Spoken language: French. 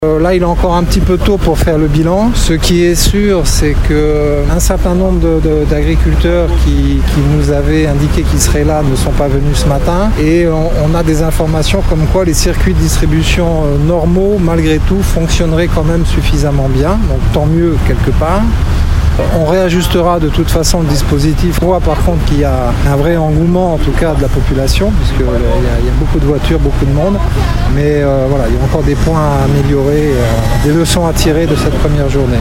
Là, il est encore un petit peu tôt pour faire le bilan. Ce qui est sûr, c'est qu'un certain nombre d'agriculteurs qui nous avaient indiqué qu'ils seraient là ne sont pas venus ce matin. Et on a des informations comme quoi les circuits de distribution normaux, malgré tout, fonctionneraient quand même suffisamment bien. Donc tant mieux quelque part. On réajustera de toute façon le dispositif. On voit par contre qu'il y a un vrai engouement en tout cas de la population, puisqu'il y a beaucoup de voitures, beaucoup de monde. Mais voilà, il y a encore des points à améliorer, des leçons à tirer de cette première journée.